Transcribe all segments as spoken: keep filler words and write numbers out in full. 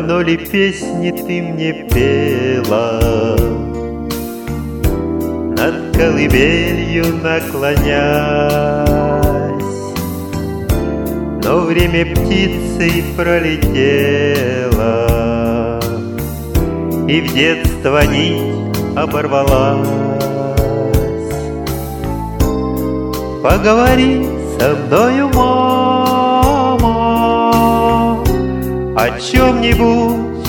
Давно ли песни ты мне пела, над колыбелью наклонясь? Но время птицей пролетело, и в детство нить оборвалась. Поговори со мною, мама, о чем-нибудь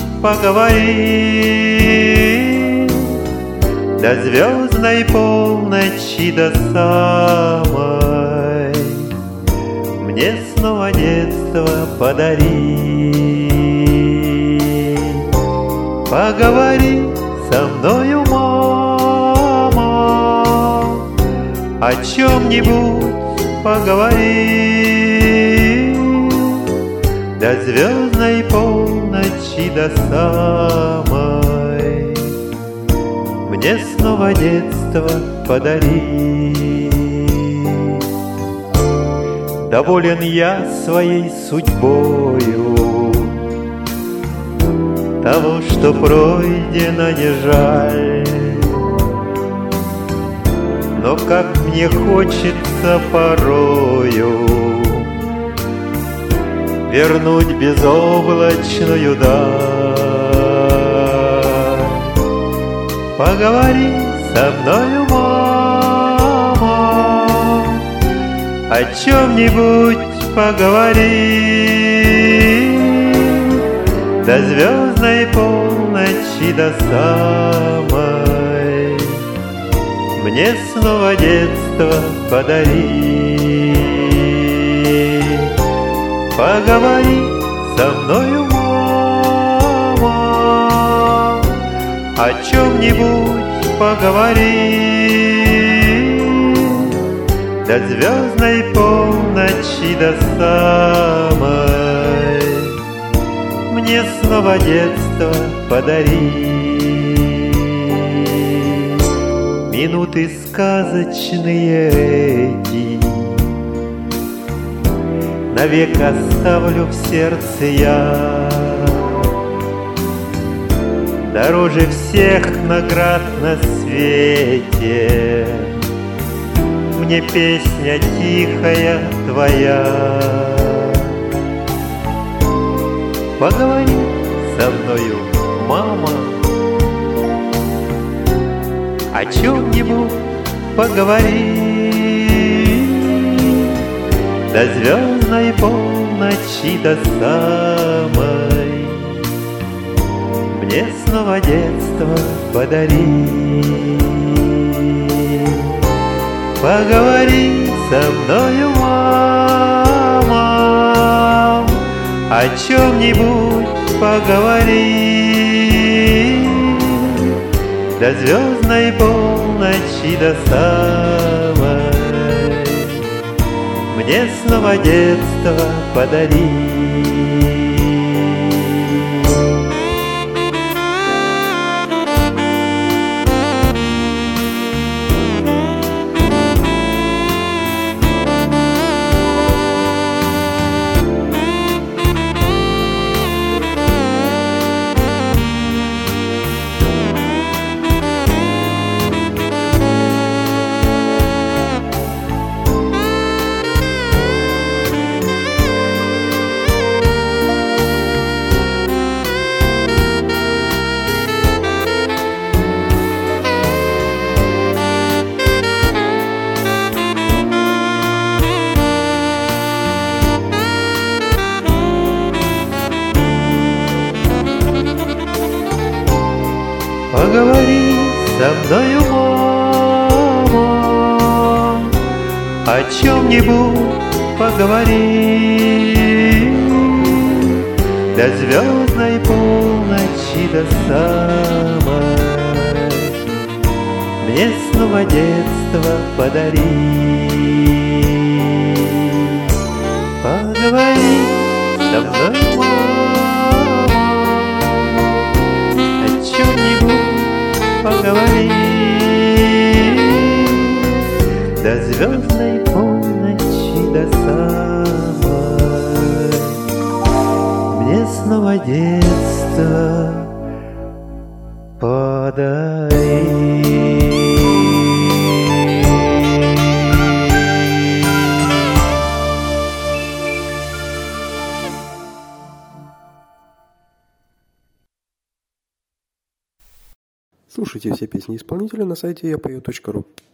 поговори. До звездной полночи, до самой, мне снова детство подари. Поговори со мною, мама, о чем-нибудь поговори. До звездной полночи, до самой, мне снова детство подари. Доволен я своей судьбою, того, что пройдено, не жаль. Но как мне хочется порою вернуть безоблачную даль. Поговори со мною, мама, о чем-нибудь поговори. До звездной полночи, до самой, мне снова детство подари. Поговори со мною, мама, о чем-нибудь поговори. До звездной полночи, до самой, мне снова детство подари. Минуты сказочные эти навек оставлю в сердце я. Дороже всех наград на свете мне песня тихая твоя. Поговори со мною, мама, о чем-нибудь поговори. До звездной полночи, до самой, мне снова детство подари. Поговори со мною, мама, о чем-нибудь поговори. До звездной полночи, до самой, мне снова детство подари. Поговори со мною, мама, о чем-нибудь поговори. До звездной полночи, до самой, мне снова детство подари. Поговори со мной, мама, о чем-нибудь поговори. До звездной полночи, до самой, мне снова детство детство подари. Слушайте все песни исполнителя на сайте я пою точка ру.